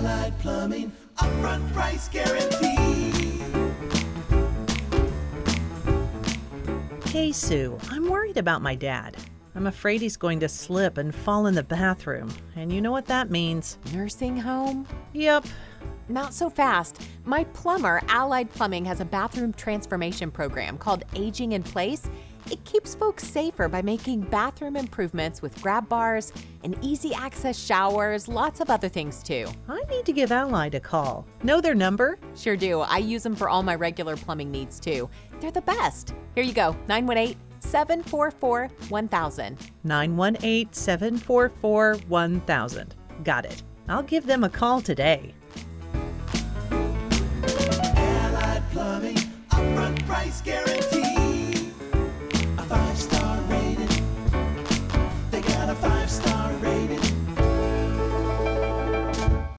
Allied Plumbing, upfront price guarantee. Hey, Sue, I'm worried about my dad. I'm afraid he's going to slip and fall in the bathroom. And you know what that means. Nursing home? Yep. Not so fast. My plumber, Allied Plumbing, has a bathroom transformation program called Aging in Place. It keeps folks safer by making bathroom improvements with grab bars and easy access showers, lots of other things too. I need to give Allied a call. Know their number? Sure do. I use them for all my regular plumbing needs too. They're the best. Here you go, 918-744-1000. 918-744-1000. Got it. I'll give them a call today. Allied Plumbing, upfront price guarantee. A 5-star